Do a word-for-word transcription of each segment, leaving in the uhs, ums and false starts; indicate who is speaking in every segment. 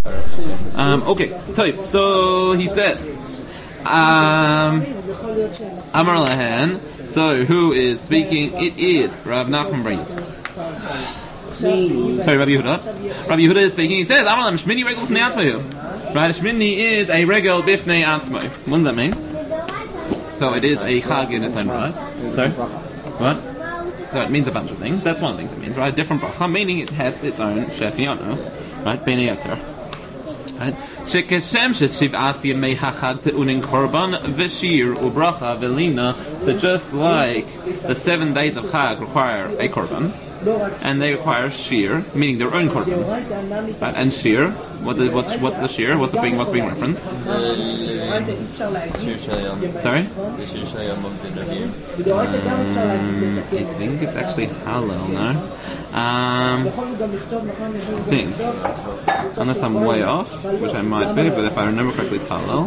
Speaker 1: Um, okay, so he says, um, Amar Lahan, so who is speaking? It is Rav Nachman brings. Sorry, Rabbi Yehuda. Rabbi Yehuda is speaking. He says, Amar Lahan, Shmini regel b'fnei atzmayu. Right, Shmini is a regel b'fnei atzmayu. What does that mean? So it is a chag in its own right. Sorry? What? So it means a bunch of things. That's one of the things it means, right? Different bracha, meaning it has its own shechianu, right? B'nei yoter. Right? Shekeshem sheshiv'as yemei hachag te'unin korban v'shir u'bracha v'lina. So just like the seven days of chag require a korban, and they require shir, meaning their own korban. Right? And shir, what the, what's what's the shir? What's it being what's being referenced? Sorry? Um, I think it's actually halal, no? Um, I think, unless I'm way off, which I might be, but if I remember correctly, it's halal.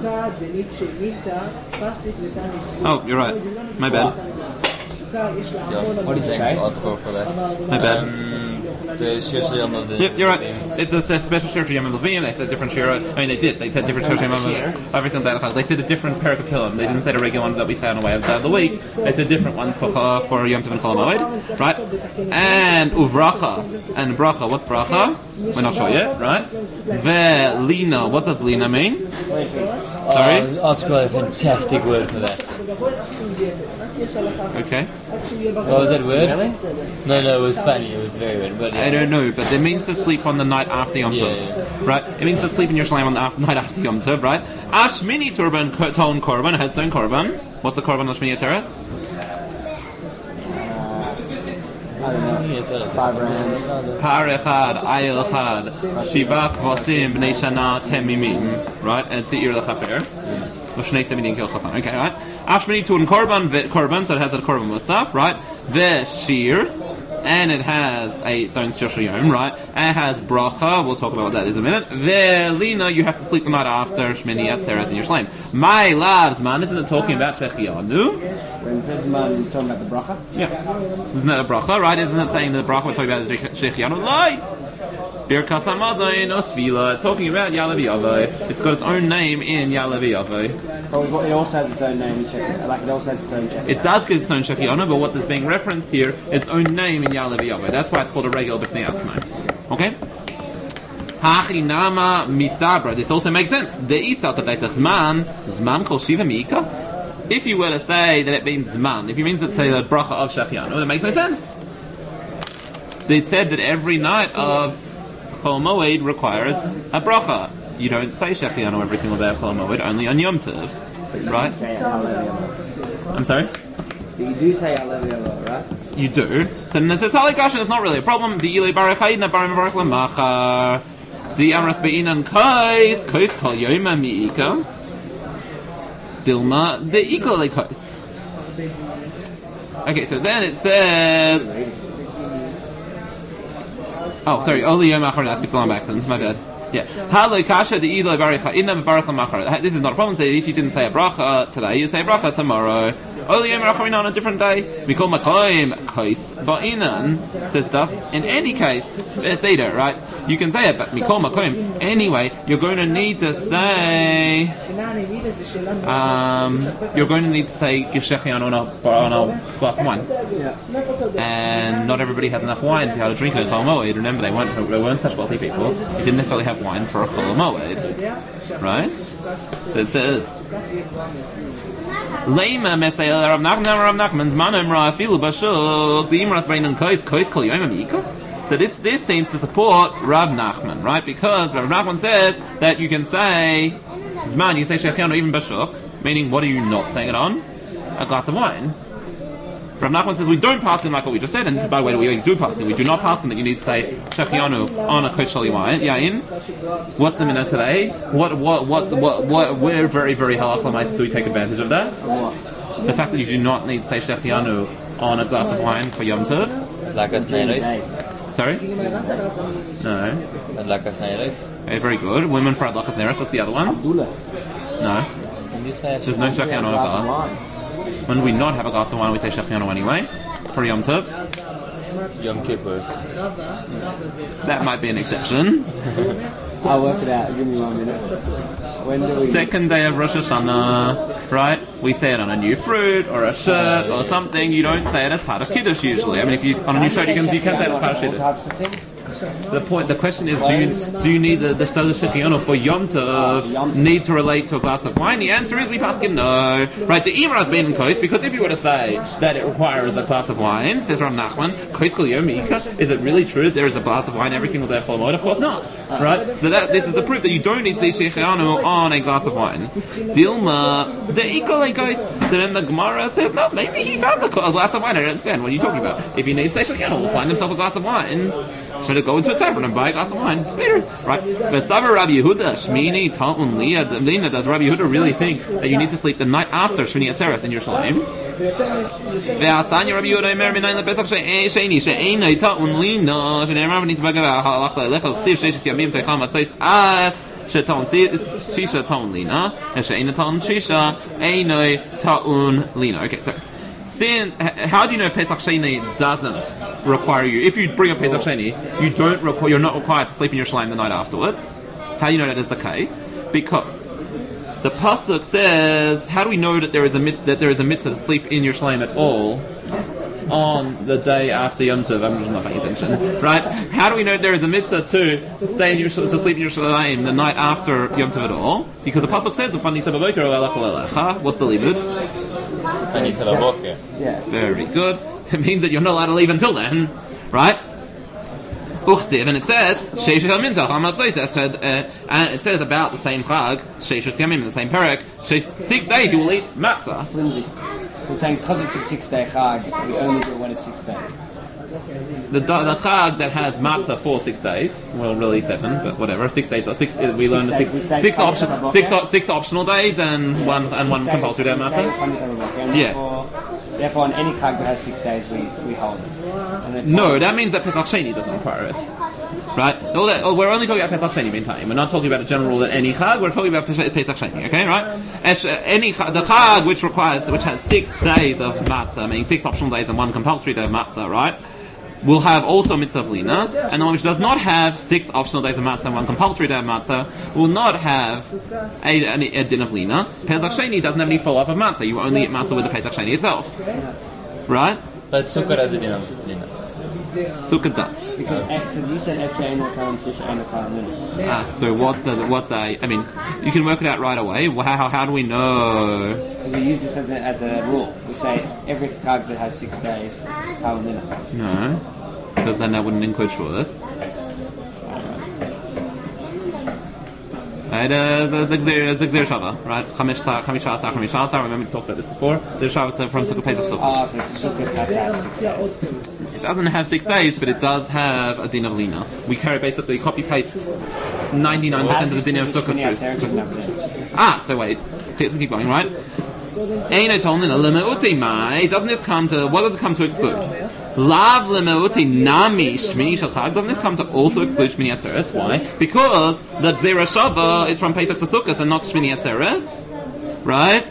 Speaker 1: Oh, you're right. My bad.
Speaker 2: Yeah. What did you say? I'll go for that.
Speaker 1: My bad.
Speaker 2: Um, the Shir Shayam of the...
Speaker 1: Yep, you're right. It's a, a special Shir Shayam of Levim. They said different Shir... I mean, they did. They said different Shir Shayam of every single day. They said a different parak of Tehillim. They didn't say the regular one that we say on the way of the week. They said different ones for for Yom Tov and Chol Hamoed. Right? And Uvracha. And Bracha. What's Bracha? We're not sure yet, right? Ve'lina. What does Lina mean? Sorry?
Speaker 2: Oh, I'll spell a fantastic word for that.
Speaker 1: Okay.
Speaker 2: What was that word? Really? No, no, it was funny. It was very weird. But yeah.
Speaker 1: I don't know, but it means to sleep on the night after Yom Tov,
Speaker 2: yeah, yeah.
Speaker 1: right? It means to sleep in your shlaim on the after, night after Yom Tov, right? Ashmini turban ton korban has its own korban. What's the korban Ashmini Teres?
Speaker 3: I don't know. Five rams.
Speaker 1: Par echad, ayel echad, shiva kvasim b'nei shana temimim, right? And seir lechaper. L'shnei tzemidin kil chasan. Okay, right? Ashmini turban korban, korban, so it has a korban musaf, right? V'shir, and it has a its own shoshayom, right? And it has bracha. We'll talk about what that is in a minute. Ve'lina, you have to sleep the night after Shmini Atzeres in your shleim. My loves, man, isn't it talking about shechianu?
Speaker 3: When it says man, you're talking about the bracha?
Speaker 1: Yeah. Isn't that a bracha, right? Isn't it saying that the bracha we're talking about the shechianu? Lie! Birkas Hamazon Osvila. It's talking about Ya'aleh V'Yavo. It's got its own name in Ya'aleh V'Yavo.
Speaker 3: But it also has its own name in Shechianu. Like it also has its own Shechianu.
Speaker 1: It does get its own Shechianu, but what is being referenced here, its own name in Ya'aleh V'Yavo. That's why it's called a regel b'fnei atzmai. Okay? Hachinama mistabra. This also makes sense. De'isa k'daitach zman, zman kol shiva mi'ika. If you were to say that it means zman, if you means to say the bracha of Shechianu, it makes no sense. They said that every night of Chol Moed requires a bracha. You don't say Shechianu every single day of Chol Moed, only on Yom Tov, right? I'm sorry?
Speaker 3: But you do say Ya'aleh V'Yavo, right?
Speaker 1: You do. So then it says Halikash, it's not really a problem. The Ilay Barach Hayidna Barim Barach Lamachar. The Amras Be'inan Kais, Kais Kol Yoma Mi'ika. Dilma, the Ika Le Kais. Okay, so then it says... Oh, sorry. Only Yom Achar Nas. Long accents. My bad. Yeah. Haloi kasha the Ilay Baricha Inna Barach Lamachar. This is not a problem. Say if you didn't say a bracha today, you say a bracha tomorrow. Only Yom Achar on a different day. We call Makoim Kais Ba'inan says stuff. In any case, it's either right. You can say it, but Mikol Makoim anyway. You're going to need to say. Um, you're going to need to say Gishechian on a on a glass of wine. And not everybody has enough wine to be able to drink a Chol Moed. Remember, they weren't they weren't such wealthy people. They didn't necessarily have wine for a Chol Moed, right? So it says. Leima Mesail Rav Nachman Rav Nachman's Manom Ra Filu Bashuk the Imras Brain and Kois Kois Kol Yom Mika. So this this seems to support Rav Nachman, right? Because Rav Nachman says that you can say Zman, you can say Shechianu even Bashuk, meaning what are you not saying it on? A glass of wine. Rav Nachman says we don't pass him like what we just said, and this is by the way we do pass him. We do not pass him that you need to say Shechianu on a Koshali wine. Yain. What's the minute today? What what what what what we're very very halachah. Do we take advantage of that? The fact that you do not need to say Shechianu on a glass of wine for Yom Tov.
Speaker 2: Lakas Neiros.
Speaker 1: Sorry? No.
Speaker 2: Lakas Neiros.
Speaker 1: Okay, very good. Women for Lakas Neiros. What's the other one?
Speaker 3: Abdullah.
Speaker 1: No.
Speaker 2: Can you say
Speaker 1: There's no Shechianu on a glass. When we not have a glass of wine, we say Shechianu anyway. For Yom Tov.
Speaker 2: Yom Kippur.
Speaker 1: That might be an exception.
Speaker 3: I'll work it out. Give me one minute. When do we...
Speaker 1: Second day of Rosh Hashanah, right? We say it on a new fruit or a shirt or something. You don't say it as part of Kiddush usually. I mean, if you on a new shirt, you can you can say it as part of
Speaker 3: all
Speaker 1: Kiddush.
Speaker 3: types of things.
Speaker 1: The point, the question is, do you do you need the the Shtalah Shechianu for Yom Tov need to relate to a glass of wine? The answer is we pass him no. Right? The Imra has been in Kois because if you were to say that it requires a glass of wine, says Rav Nachman, Kois Kol Yom Ika, is it really true that there is a glass of wine every single day of Chol Hamoed? Of course not. Right? So that this is the proof that you don't need Shechianu on a glass of wine. Dilma the Ikol Kois. So then the Gemara says, no, maybe he found a glass of wine. I don't understand. What are you talking about? If he needs Shechianu, he'll find himself a glass of wine. Should go into a tavern and buy a glass of wine later, right? But Savar Rabbi Yehuda, Shmini Ta'un Lina, does Rabbi Yehuda really think that you need to sleep the night after Shmini Atzeres in Yerushalayim? Ve'asanya Rabbi Yehuda Emer Minayin LePesach She'eni She'enai Ta'un Lina She'nei Rav Nitzbagav Ha'alachta Elecha L'Chsiv Sheishis Yamim Teicham Atzeis As She'ta'un Shisha Ta'un Lina She'enai Ta'un Shisha Enai Ta'un Lina. Okay, so Sin, how do you know Pesach Sheni doesn't require you? If you bring a Pesach Sheni, you don't require. You're not required to sleep in Yerushalayim the night afterwards. How do you know that is the case? Because the pasuk says, "How do we know that there is a that there is a mitzvah to sleep in Yerushalayim at all on the day after Yom Tov?" I'm just not paying attention, right? How do we know there is a mitzvah to stay in Yerushalayim, to sleep in Yerushalayim the night after Yom Tov at all? Because the pasuk says, "What's the limud?"
Speaker 3: Yeah.
Speaker 1: Very good. It means that you're not allowed to leave until then, right? Uchsiv, and it says Sheish Yamim Tacham That said, uh, and it says about the same Chag, Sheish Yamim in the same parak. Six days you will eat matzah.
Speaker 3: Flimsy. So we're saying because it's a six-day Chag, we only do it when it's six days.
Speaker 1: The the Chag that has matzah for six days, well, really seven, but whatever. Six days or six. We learned six six, six, option, six, six optional days and one and one compulsory day of matzah. Yeah.
Speaker 3: Therefore, on any Chag that has six days, we, we hold it.
Speaker 1: No, that means that Pesach Sheni doesn't require it. Right? All that, oh, we're only talking about Pesach Sheni meantime. We're not talking about a general rule that any Chag. We're talking about Pesach Sheni. Okay, right? Any the Chag which requires, which has six days of matzah, meaning six optional days and one compulsory day of matzah, right? Will have also mitzvah of lina, and the one which does not have six optional days of matzah and one compulsory day of matzah will not have a, a, a din of lina. Pesach Sheni doesn't have any follow-up of matzah. You only eat matzah with the Pesach Sheni itself, right?
Speaker 2: But Sukkot has a din of lina.
Speaker 1: Sukkot does.
Speaker 3: Because because you said Etche Ein Natan Shisha Ein Natan Lina.
Speaker 1: Ah, so what's the what's a? I mean, you can work it out right away. How how, how do we know?
Speaker 3: Because we use this as a, as a rule. We say every chag that has six days is Tal Lina.
Speaker 1: No, because then that wouldn't include Shavuos. Right, uh, Zigzir Shava, right? Chamish Shasa, Chamish Shasa. Remember we talked about this before. The Shava from Sukkot Pesach Sukkot.
Speaker 3: Ah, so Sukkot has to have six days.
Speaker 1: It doesn't have six days, but it does have a din of lina. We carry basically copy paste ninety-nine percent of the din of Sukkot. Ah, so wait, let's keep going, right? Doesn't this come to, what does it come to exclude? Lav lemeuti nami shmini shel chag. Doesn't this come to also exclude Shmini Atzeres? Why? Because the Gzeira Shava is from Pesach to Sukkot and not Shmini Atzeres, right?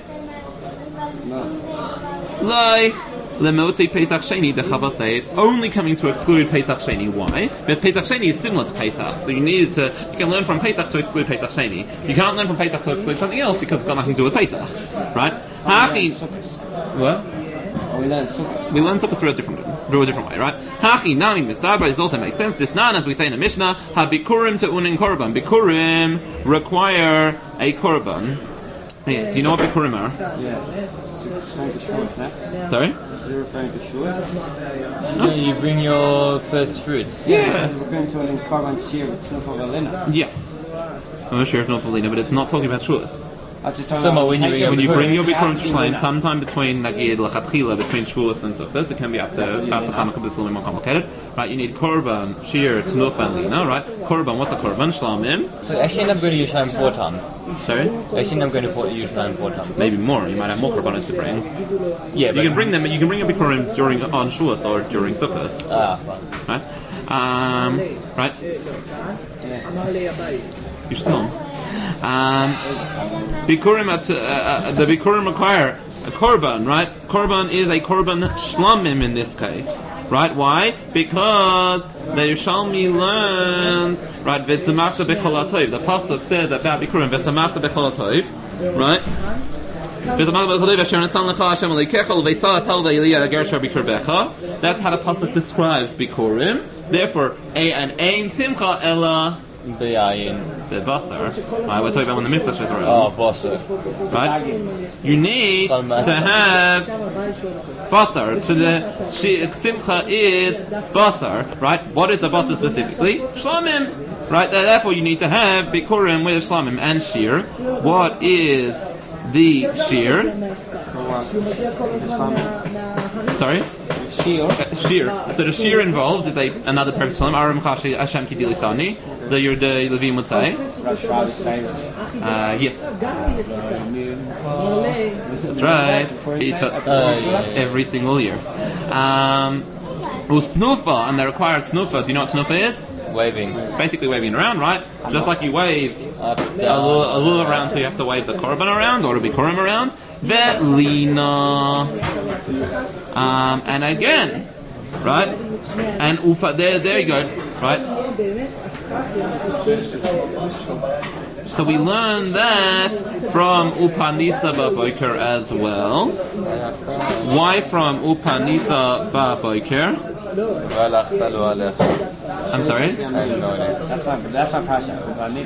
Speaker 1: Lai lemeuti Pesach Sheni. The Chava say it's only coming to exclude Pesach Sheni. Why? Because Pesach Sheni is similar to Pesach, so you needed to. You can learn from Pesach to exclude Pesach Sheni. You can't learn from Pesach to exclude something else because it's got nothing to do with Pesach, right? Hachi. What?
Speaker 3: We learn Sukkot.
Speaker 1: We learn Sukkot through a different, through a different way, right? Hachi nami mistar, but it also makes sense. This nan, as we say in the Mishnah, ha bikurim to unin korban. Bikurim require a korban. Hey, do you know what bikurim are?
Speaker 3: Yeah. Referring to Shavuos, no?
Speaker 1: Sorry?
Speaker 3: You're referring to Shavuos?
Speaker 2: No, you bring your first fruits.
Speaker 3: Yeah. It says bikurim to unin korban shir v'tnuf v'lina.
Speaker 1: Yeah. I'm not sure if not for Lina, but it's not talking about Shavuos.
Speaker 3: I was just talking about
Speaker 2: when you bring,
Speaker 1: when you bring your Bikurim to Shleim,
Speaker 3: Lina.
Speaker 1: sometime between Nagid Lachatchila, between Shavuos and Sukkot, it can be up to up to Hanukkah, but it's a little more complicated. Right? You need Korban, Shir, Tnuf, and Lina. Right? Korban. What's the Korban? Shlamim.
Speaker 2: So actually, I'm going to Yerushalayim four times.
Speaker 1: Sorry.
Speaker 2: Actually, I'm going to Yerushalayim four times.
Speaker 1: Maybe more. You might have more Korbanos to bring.
Speaker 2: Yeah,
Speaker 1: you can bring them. You can bring your Bikurim during on Shavuos or during Sukkot.
Speaker 2: Ah.
Speaker 1: Right. Um. Right. You should tell them. Um, Bikurim at, uh, uh, the Bikurim require a korban, right? Korban is a korban shlamim in this case, right? Why? Because the Yerushalmi learns, right? V'samachta b'chol ha'tov. The pasuk says about Bikurim, v'samachta b'chol ha'tov, right? That's how the pasuk describes Bikurim. Therefore, a and ein simcha ella
Speaker 2: B'yayin.
Speaker 1: b'basar. Right, we're talking about when the mikdash is around.
Speaker 2: Oh, basar.
Speaker 1: Right? You need to have basar. To the simcha is basar. Right? What is the basar specifically? Shlamim. Right? Therefore, you need to have Bikurim with shlamim and shir. What is the shir? Sorry?
Speaker 3: Shir.
Speaker 1: Uh, shir. So the shir involved is a another perfect salam. Aram chashi Hashem ki dilisani. The Yerdei Levim would say.
Speaker 3: Rosh Hashanah's favorite.
Speaker 1: Uh, yes. That's right. He took every single year. Um, Usnufa, and they require tnufa. Do you know what tnufa is?
Speaker 2: Waving.
Speaker 1: Basically waving around, right? Just like you waved a little, a little around, so you have to wave the korban around, or a bikurim around. Velina. Um, and again, right? And ufa, there, there you go, right? So we learn that from Upanisa Ba'Boker as well. Why from Upanisa Ba'Boker? I'm sorry?
Speaker 3: That's my, that's my passion.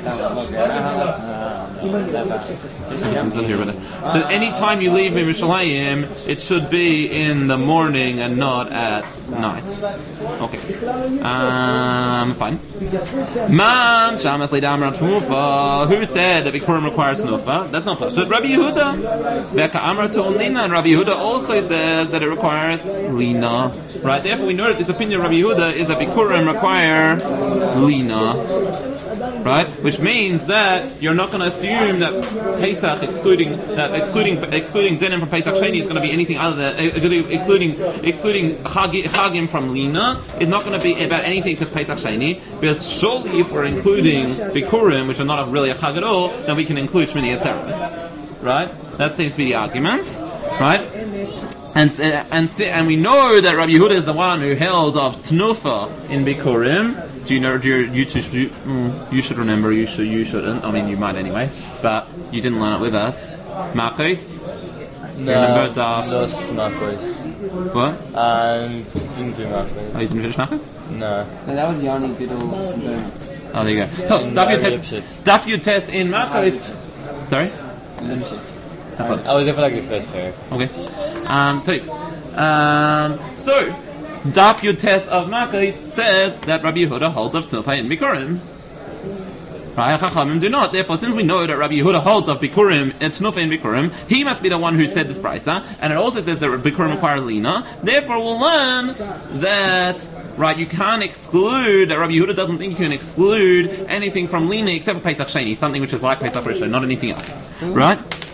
Speaker 1: So anytime you leave Yerushalayim, it should be in the morning and not at night. Okay. Um, fine. Man, Shamas Leidam Ram Tnufa. Who said that Bikurim requires Tnufa? That's not false. So Rabbi Yehuda. Veka Amar Tu'un Lina. And Rabbi Yehuda also says that it requires Lina. Right? Therefore, we know that this opinion of Rabbi Yehuda is that Bikurim require Lina. Right, which means that you're not going to assume that Pesach, excluding that excluding excluding dinim from Pesach Sheni, is going to be anything other than uh, excluding excluding Chagi, Chagim from Lina is not going to be about anything except Pesach Sheni. Because surely, if we're including Bikurim, which are not really a Chag at all, then we can include Shmini Atzeres. Right, that seems to be the argument. Right. And and and we know that Rabbi Yehuda is the one who held of Tnufa in Bikurim. Do you know? Do you, you, two, you, mm, you should remember. You should. You shouldn't. I mean, you might anyway. But you didn't learn it with us. Marcos.
Speaker 2: No,
Speaker 1: remember Daf?
Speaker 2: Lost Marcos.
Speaker 1: What?
Speaker 2: Um, didn't do Marcos.
Speaker 1: Oh, you didn't finish Marcos?
Speaker 2: No.
Speaker 3: No, that was Yanni Biddle.
Speaker 1: Oh, there you go. So, Daf Yud test. Daf Yud test in Marcos. Sorry.
Speaker 2: I was there for like the first pair.
Speaker 1: Okay. Um. So, um. So. Daf Yud Tes of Makos says that Rabbi Yehuda holds of Tnufa in Bikurim. Right? Chachamim do not. Therefore, since we know that Rabbi Yehuda holds of Bikurim, Tnufa in Bikurim, he must be the one who said this brisa, and it also says that Bikurim require Lina. Therefore, we'll learn that, right, you can't exclude, that Rabbi Yehuda doesn't think you can exclude anything from Lina except for Pesach Sheni, something which is like Pesach Rishon, not anything else. Right?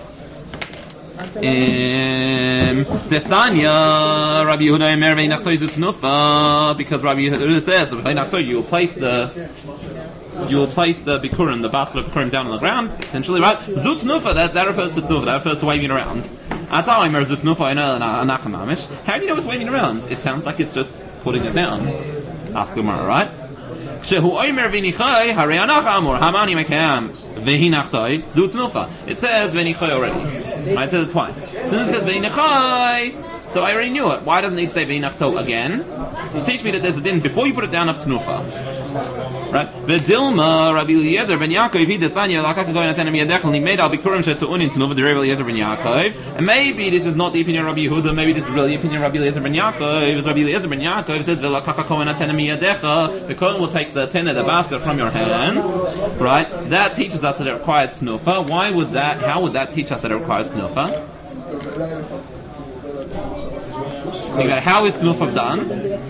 Speaker 1: Um, Desanya, Rabbi Yehuda Emer Veinachtoy Zutnufa, because Rabbi Yehuda says, Veinachtoy, you will place the, you will place the Bikurim, the basket of Bikurim down on the ground, essentially, right? Zutnufa, that, that refers to Tnufa, that refers to waving around. Ata Emer Zutnufa Anachamamish. How do you know it's waving around? It sounds like it's just putting it down. Ask Gemara, right? Shehu Omer Vinichai, Hare Anachamor, Hamani Mekam, Vehinachtoy, Zutnufa. It says Vinichai already. Right, it says it twice. Then it says Veinachai, so I already knew it. Why doesn't it say Veinachto again? So teach me that there's a din before you put it down of Tnufa. Right? V'dilma Rabbi Eliezer ben Yaakov he desanya l'akak goyin atenem yadech li made al bikurim shetu'un in Tnufa Rabbi Eliezer ben Yaakov. And maybe this is not the opinion of Rabbi Yehuda. Maybe this is really the opinion of Rabbi Eliezer ben Yaakov. Rabbi Eliezer ben Yaakov says v'lakak goyin atenem yadecha. The kohen will take the ten of the basket from your hands. Right? That teaches us that it requires Tnufa. Why would that? How would that teach us that it requires Tnufa? Think about how is Tnufa done?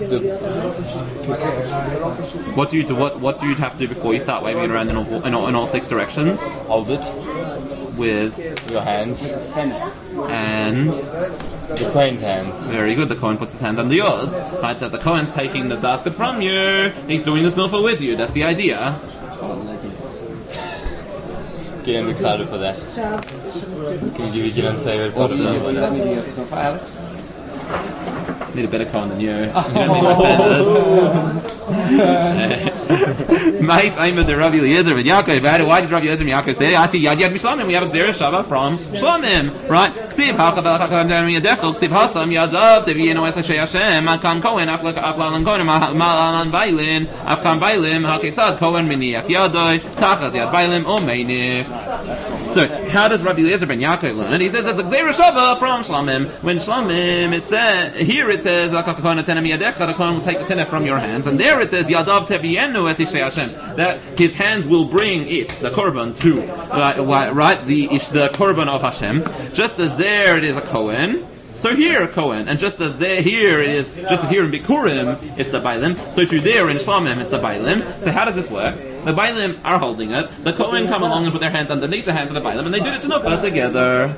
Speaker 1: What do you do? What what do you have to do before you start waving it around in all, in all, in all six directions?
Speaker 2: Hold it
Speaker 1: with
Speaker 2: your hands
Speaker 1: and
Speaker 2: the Kohen's hands.
Speaker 1: Very good. The Kohen puts his hand under yours. Right, so the Kohen's taking the basket from you. He's doing the Tnufa with you. That's the idea.
Speaker 2: getting excited for that. Can you give an say what
Speaker 1: Also,
Speaker 3: You let me do your stuff, Alex.
Speaker 1: need a better Kohen than you. You don't need my standards. Mate, I'm the Rabbi Eliezer with Yaakov. Why did Rabbi Eliezer and Yaakov say, I see Yad Yad Mishlamim? We have a Zera Shava from Shlamim, right? Ksiv Hacha Belachakam Jeremy Adechel, Ksiv Hasam Yadav, Devieno Esashay Hashem, Makan Kohen, Aflalan Kohen, Malalan Bailin, Afkan Bailim, Haketzad Kohen, Miniach Yadoi, Tachaz Yad Bailim, Omeinif. So, how does Rabbi Eliezer ben Yaakov learn it? He says it's a Zera Shava from Shlamim. When Shlamim, it says, here it says, the Kohen will take the tenef from your hands, and there it says, Yadav Tevienu Esashay Hashem, that his hands will bring it, the korban, to uh, right the the korban of Hashem. Just as there it is a Kohen, so here a Kohen, and just as there here it is, just as here in Bikurim it's the Bailim, so to there in Shlamim it's the Bailim. So how does this work? The Bailim are holding it. The Kohen come along and put their hands underneath the hands of the Bailim, and they do the Tenufa together.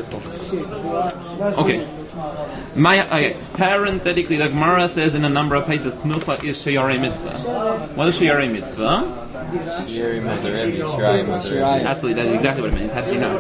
Speaker 1: Beautiful. Okay. My, okay, parenthetically, the Gemara says in a number of places, Tenufa is Sheyarei Mitzvah. What is Sheyarei Mitzvah?
Speaker 2: Sheyarei Mitzvah.
Speaker 1: Absolutely, that's exactly what it means. How did you know?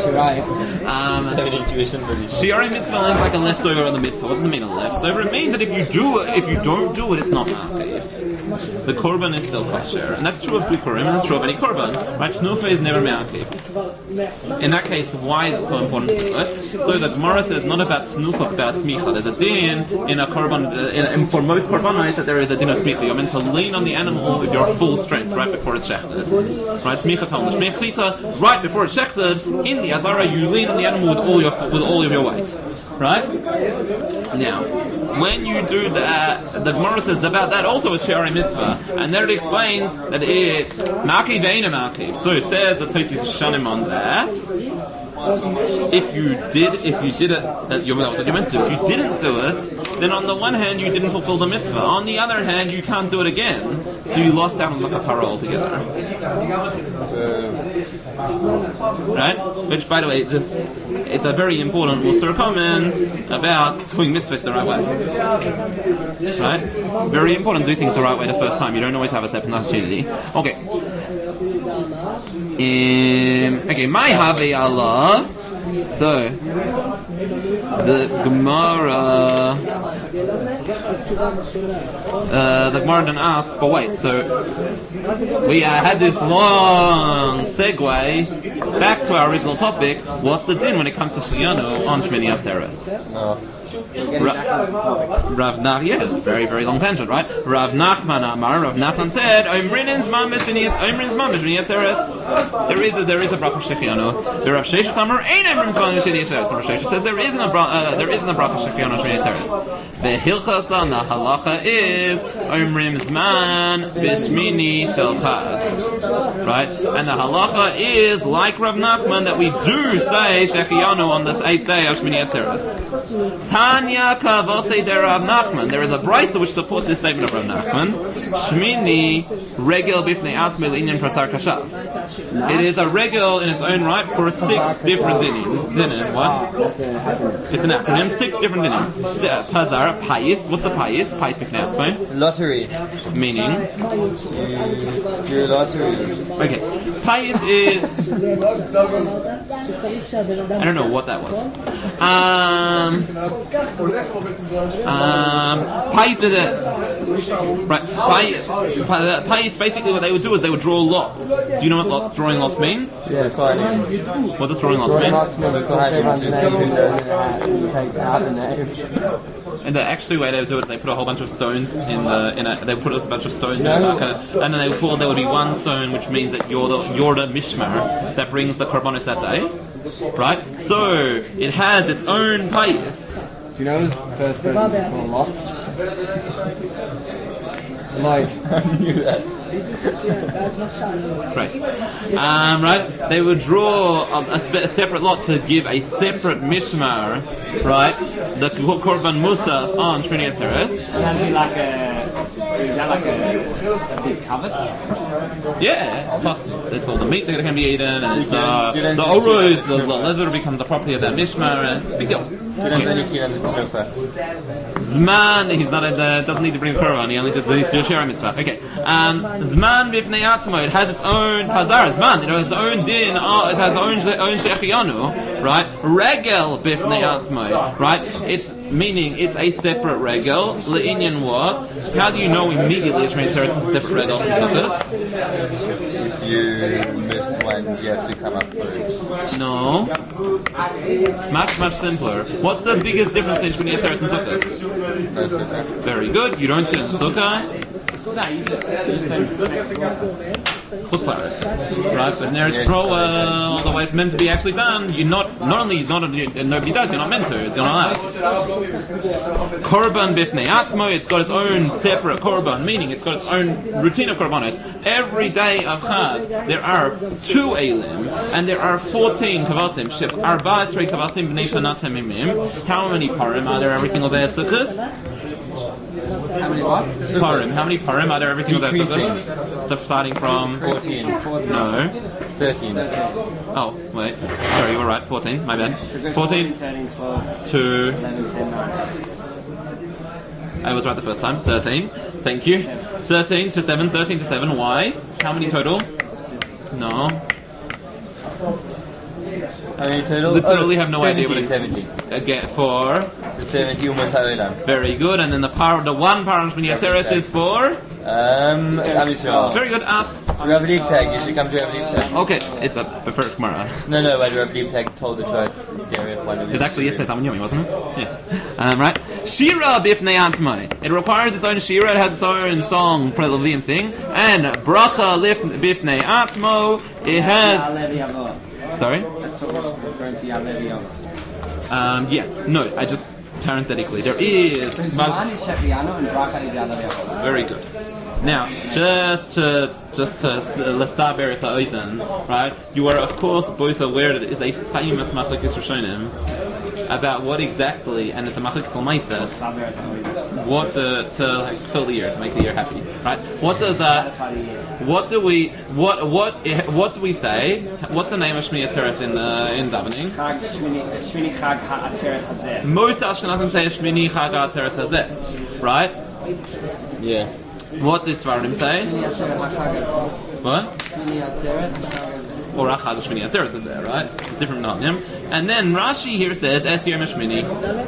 Speaker 1: um, Sheyarei Mitzvah is like a leftover of the mitzvah. What does it mean, a leftover? It means that if you do it, if you don't do it, it's not ma'akev. The korban is still kosher, and that's true of Bikurim, and that's true of any korban. Right? Tenufa is never ma'akev. In that case, why is it so important to do it? So the Gemara says not about Tenufa, but about smicha. There's a din in a korban, uh, in, in, for most korbanos that there is a din of smicha. You're meant to lean on the animal with your full strength right before it's shechted. Right? Smicha talmud shmechita. Right before it's shechted, in the azara you lean on the animal with all your with all of your weight. Right? Now, when you do that, the Gemara says about that also is Sheyarei Mitzvah, and there it explains that it's Ma'akev ve'eina ma'akev. So it says that Tosfos is shanim on that. If you did, if you did it, that you're, that you're meant to. If you didn't do it, then on the one hand you didn't fulfill the mitzvah. On the other hand, you can't do it again, so you lost out on the kapara altogether. Right? Which, by the way, just it's a very important Musar comment about doing mitzvahs the right way. Right? Very important to do things the right way the first time. You don't always have a second opportunity. Okay. Um, okay, my have Allah. So the Gemara, uh, the Gemara then asks, but wait, so we uh, had this long segue back to our original topic. What's the din when it comes to Shliano on Shmini Atzeres? Ra- Rav Nach, yes, very, very long tangent, right? Rav Nachman Amar, Rav Nachman said, Omrin's mamish Shmini Atzeres. There is a, there is a bracha Shechiano. The Rav Sheshet Amar ain't Omrin's mamish Shmini Atzeres. So Rav Sheshet says there isn't a bra- uh, there isn't a bracha Shechiano Shmini Atzeres. The Hilchas on the halacha is Omrim's man b'shmini shel chag. Right? And the halacha is like Rav Nachman that we do say Shechianu on this eighth day of Shmini Atzeres. Tanya kavosei de Rav Nachman. There is a brayta which supports this statement of Rav Nachman. Shmini regel bifnei atzmei l'inyan prasar kashav. It is a regel in its own right for six different dinim. Dinim, what? It's an acronym. Six different dinim. Pazar, payis. What's the payis? Payis bifnei atzmei.
Speaker 2: Lottery.
Speaker 1: Meaning?
Speaker 2: You, your lottery.
Speaker 1: Okay. Payis is... I don't know what that was. Um... Um... Payis is a... Right. Payis, payis, basically what they would do is they would draw lots. Do you know what lots, drawing lots means?
Speaker 3: Yes.
Speaker 1: What does drawing lots mean? And the actually way they would do it, they put a whole bunch of stones in the in a, they put a bunch of stones in a bucket, and then they would pull. There would be one stone, which means that you're the you're the mishmar that brings the korbanos that day, right? So it has its own payis.
Speaker 3: Do you know who's the first person to call Lot? Lloyd.
Speaker 2: I knew that.
Speaker 1: Right. Um, right. They would draw a, a, spe- a separate lot to give a separate mishmar, right? The korban musaf on Shmini Atzeres.
Speaker 3: That'd be like a Is that like a, a big cupboard?
Speaker 1: Yeah, plus it's all the meat that can be eaten, and the, the oruz, the, the leather becomes the property of that mishmar, and it's a big deal. Zman, he's not in the, doesn't need to bring a korban, he only just needs to do a shira mitzvah. Okay. Um, Zman b'fnei atzmo, it has its own pazar, Zman, it has its own din, uh, it has its own, own shechianu, right? Regel b'fnei atzmo, right? It's meaning it's a separate regel. Le'inyan what? How do you know immediately Shmini Atzeres is a separate regel from Sukkot?
Speaker 2: If you miss one, you have to come up with.
Speaker 1: No. Much, much simpler. What's the biggest difference between Shmini Atzeres and Sukkot?
Speaker 2: No Sukkah.
Speaker 1: Very good. You don't see it in Sukkah.
Speaker 3: No, you just don't expect
Speaker 1: Chutzlaretz. Right? But in Eretz Yisrael, uh, the way it's meant to be actually done, you're not, not only not, nobody does, you're not meant to, you're not allowed. Korban bifnei atzmo, it's got its own separate korban, meaning it's got its own routine of korbanos. Every day of Chag, there are two elim, and there are fourteen kavasim. Shif arba esrei kavasim b'nei shana temimim. How many parim are there every single day of Sukkot?
Speaker 3: How many what?
Speaker 1: Parim. How many parim are there every single day of Sukkot? Stuff starting from
Speaker 2: fourteen.
Speaker 1: No.
Speaker 2: thirteen.
Speaker 1: Oh, wait. Sorry, you were right. fourteen. My bad. fourteen.
Speaker 3: thirteen, twelve,
Speaker 1: to...
Speaker 3: eleven, ten, nine.
Speaker 1: I was right the first time. thirteen. Thank you. thirteen to seven. thirteen to seven. Why? How many total? No.
Speaker 2: How many total?
Speaker 1: Literally
Speaker 2: oh,
Speaker 1: have no
Speaker 2: seventy,
Speaker 1: idea what it
Speaker 2: seventy.
Speaker 1: Again, for...
Speaker 2: seventy almost ha'olam.
Speaker 1: Very good. And then the par, the one par Shmini Atzeres is for...
Speaker 2: Um, Am Yisrael.
Speaker 1: Very good. Ask.
Speaker 2: Rav Liebtag, you should come to Rav Liebtag.
Speaker 1: Okay, it's a preferred Gemara.
Speaker 2: No, no, but Rav Liebtag told it to us. Derek, one of his
Speaker 1: It's actually yesterday Salmon Yomi, wasn't it? Yeah. Um, right? Shira bifnei atzmai. It requires its own shira. It has its own song for the Levium sing. And bracha bifnei atzmo. It has. Sorry.
Speaker 3: That's always referring to Yalevi Yom.
Speaker 1: Um, yeah. No, I just parenthetically there is.
Speaker 3: Zman is Shechianu and bracha is Yalevi Yom.
Speaker 1: Very good. Now, just to just to lesaber ha'ozen, right? You are of course both aware that it is a famous machlekes rishonim about what exactly, and it's a machlekes l'maisa, what to to like, fill the year, to make the year happy, right? What does uh, what do we what what what do we say? What's the name of Shmini Atzeres in the in davening?
Speaker 3: Chag Shmini Chag Ha'atzeret Hazeh.
Speaker 1: Most Ashkenazim say Shmini Chag Ha'atzeret Hazeh, right?
Speaker 2: Yeah.
Speaker 1: What does Svardim say? What? Or Achad Shmini Atzeres is there, right? It's different from Nahum. And then Rashi here says Es Yom Shmini.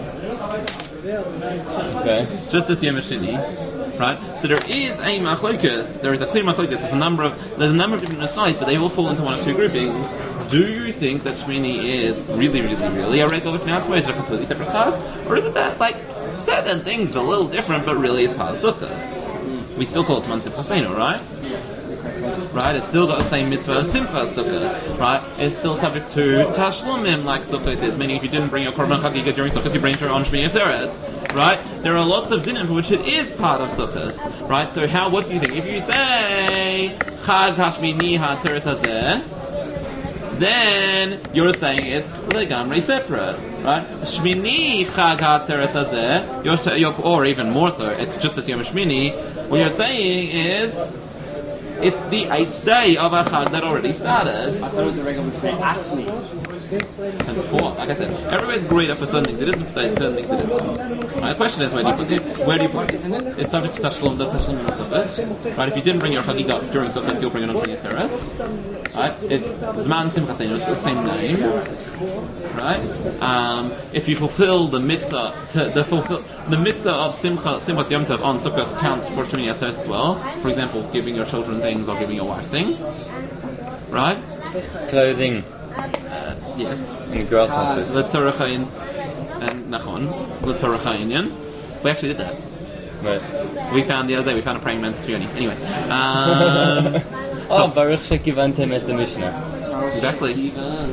Speaker 2: Okay.
Speaker 1: Just as Yom Shmini, right? So there is a machlokes. There is a clear machlokes. There's a number of there's a number of different Nasais, but they all fall into one of two groupings. Do you think that Shmini is really, really, really a regular b'fnei atzmo? Is it a completely separate chag, or is it that like certain things a little different, but really it's part of Sukkot? We still call it Zman Simchasenu, right? Right? It's still got the same mitzvah of Simcha Sukkot, right? It's still subject to Tashlumim, like Sukkot is, meaning if you didn't bring your Korban Chagiga during Sukkot, you bring your own Shmini Atzeres, right? There are lots of dinim for which it is part of Sukkot, right? So how, what do you think? If you say Chag HaShmini HaAtzeres Hazeh, then you're saying it's legamrei separate, right? Shmini Chag HaAtzeres Hazeh, you're, you're, or even more so, it's just as Yom Shmini. What you're saying is, it's the eighth day of a Chag that already started.
Speaker 3: I thought it was a regular b'fnei atzmi.
Speaker 1: And of course, like I said, everybody's great up for certain things. It isn't for certain things. It isn't. Right, the question is, where do you put it? Where do you put it? It's subject to Tashlum, the Tashlum of Sukkot. Right, if you didn't bring your Chagiga during Sukkot, you'll bring it on Shmini Atzeres. Right, it's Zman Simchasenu, it's the same name. Right, um, if you fulfill the mitzvah, to, the fulfill the mitzvah of Simcha, Simchas Yom Tov on Sukkot counts for Shmini Atzeres as well. For example, giving your children things or giving your wife things. Right,
Speaker 2: Clothing.
Speaker 1: uh, yes.
Speaker 2: And grasshoppers.
Speaker 1: L'tzorach ha'in and nachon. L'tzorach ha'inyan. We actually did that.
Speaker 2: Right.
Speaker 1: We found the other day. We found a praying mantis Yoni. Anyway. Um,
Speaker 2: Oh, Baruch Shekivantem et the Mishnah.
Speaker 1: Exactly.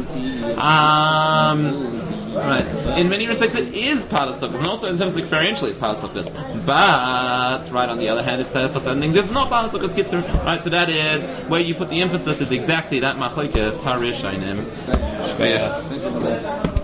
Speaker 1: Um, right. In many respects, it is part of Sukkot, and also in terms of experientially, it's part of Sukkot. But, right, on the other hand, it says for certain things, it's not part of Sukkot Kitzur. Right, so that is where you put the emphasis is exactly that machlokes harishonim.
Speaker 2: Yeah.